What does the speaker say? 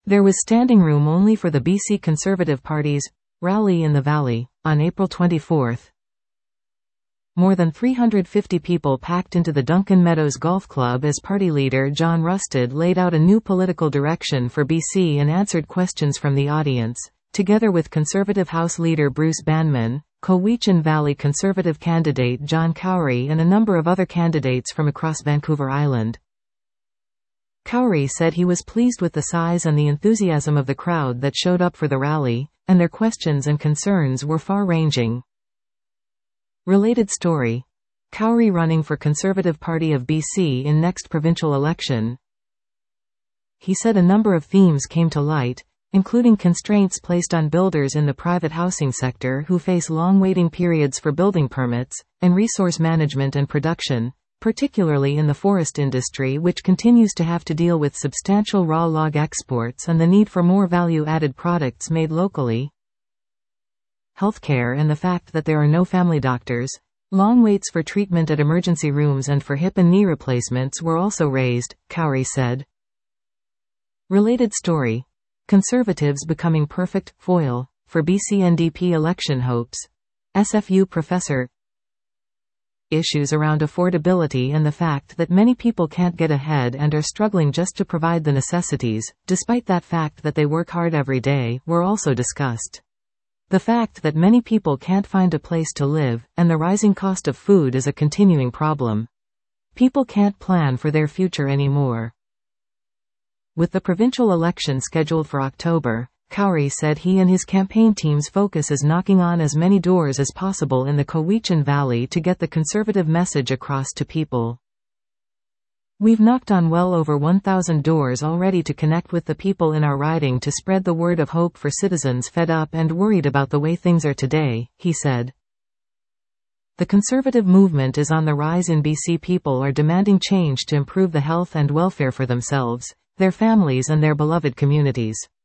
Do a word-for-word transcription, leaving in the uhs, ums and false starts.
There was standing room only for the B C Conservative Party's rally in the Valley on April twenty-fourth. More than three hundred fifty people packed into the Duncan Meadows Golf Club as party leader John Rustad laid out a new political direction for B C and answered questions from the audience, together with Conservative House leader Bruce Banman, Cowichan Valley Conservative candidate John Cowrie and a number of other candidates from across Vancouver Island. Cowrie said he was pleased with the size and the enthusiasm of the crowd that showed up for the rally, and their questions and concerns were far-ranging. Related story. Cowrie running for Conservative Party of B C in next provincial election. He said a number of themes came to light, including constraints placed on builders in the private housing sector who face long waiting periods for building permits, and resource management and production, particularly in the forest industry, which continues to have to deal with substantial raw log exports and the need for more value-added products made locally. Healthcare and the fact that there are no family doctors, long waits for treatment at emergency rooms and for hip and knee replacements were also raised, Cowrie said. Related story. Conservatives becoming perfect foil for B C N D P election hopes. S F U professor. Issues around affordability and the fact that many people can't get ahead and are struggling just to provide the necessities, despite that fact that they work hard every day, were also discussed. The fact that many people can't find a place to live, and the rising cost of food is a continuing problem. People can't plan for their future anymore. With the provincial election scheduled for October, Cowrie said he and his campaign team's focus is knocking on as many doors as possible in the Cowichan Valley to get the Conservative message across to people. We've knocked on well over one thousand doors already to connect with the people in our riding to spread the word of hope for citizens fed up and worried about the way things are today, he said. The Conservative movement is on the rise in B C. People are demanding change to improve the health and welfare for themselves, their families and their beloved communities.